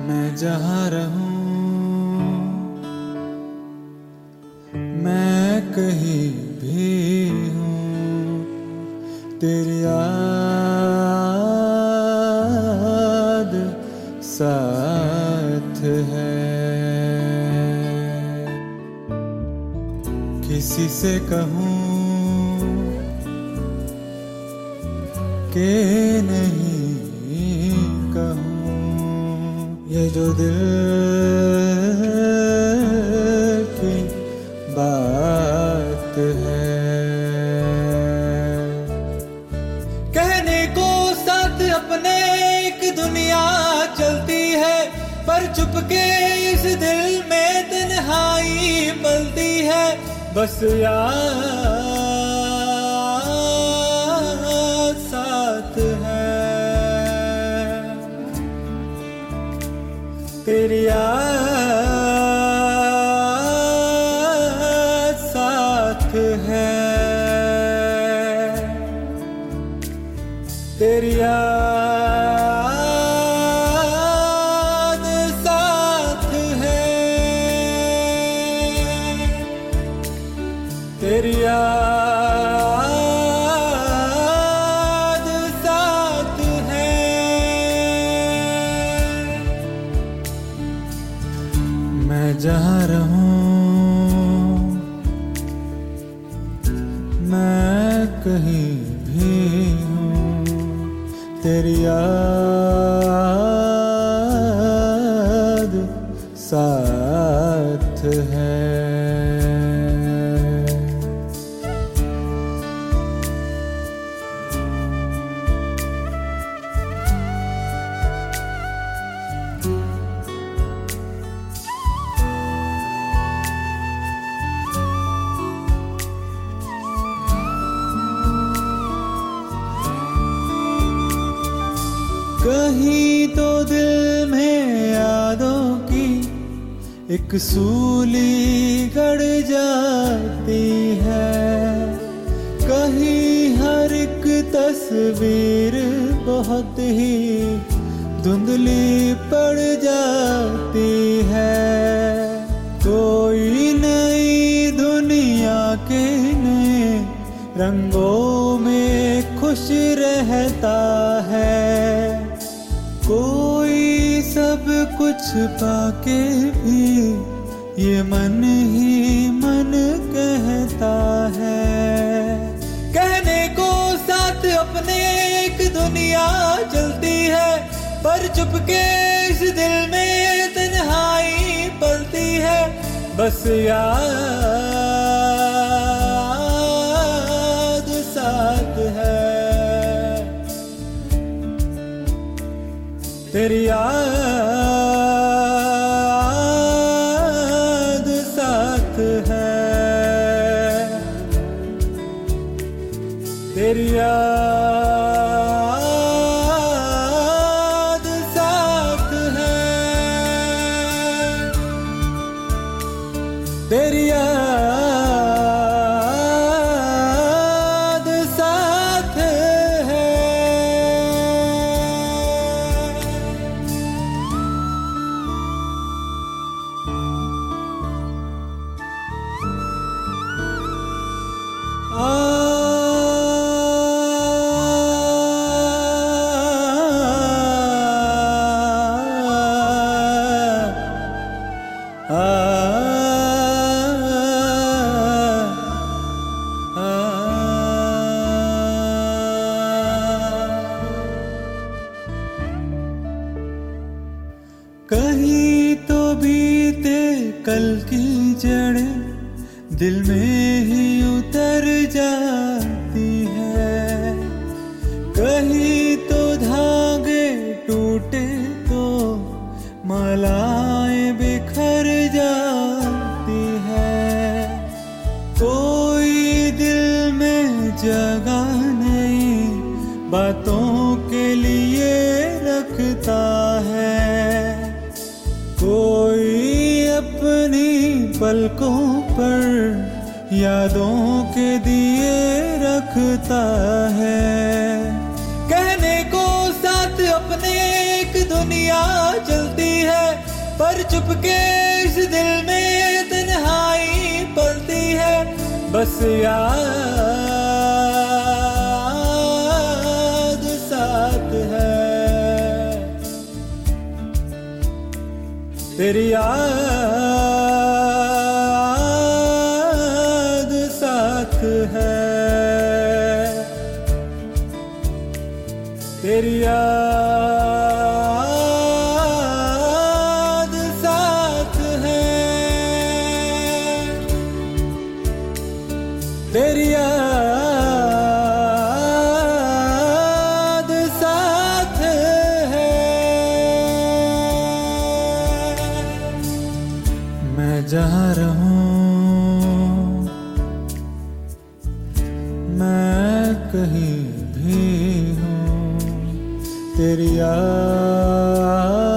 मैं जहाँ रहूं, मैं कहीं भी हूँ, तेरी याद साथ है। किसी से कहूँ कि नहीं कहूँ, ये जो दिल की बात है। कहने को साथ अपने एक दुनिया चलती है, पर चुपके इस दिल में तन्हाई पलती है। बस याद साथ है, तेरी याद साथ है, तेरी याद साथ है, तेरी याद साथ है। मैं जहाँ रहूं, मैं कहीं भी हूँ, तेरी याद साथ है। कहीं तो दिल में यादों की एक सूली गड़ जाती है, कहीं हर एक तस्वीर बहुत ही धुंधली पड़ जाती है। कोई नई दुनिया के नए रंगों में खुश रहता है, कोई सब कुछ पाके भी ये मन ही मन कहता है। कहने को साथ अपने एक दुनिया चलती है, पर चुपके इस दिल में तन्हाई पलती है। बस याद साथ है, तेरी याद साथ है, तेरी याद साथ है, तेरी याद साथ है। कहीं तो बीते कल की जड़ें दिल में ही उतर जाती है, कहीं तो धागे टूटे तो मालाएं बिखर जाती है। कोई दिल में जगह नहीं बातों के लिए रखता है, कोई अपनी पलकों पर यादों के दिए रखता है। कहने को साथ अपने एक दुनिया चलती है, पर चुपके इस दिल में तन्हाई पलती है, बस याद साथ है, तेरी याद साथ है, तेरी याद साथ है, तेरी याद साथ है। मैं जहाँ रहूं, मैं कहीं भी हूँ, तेरी याद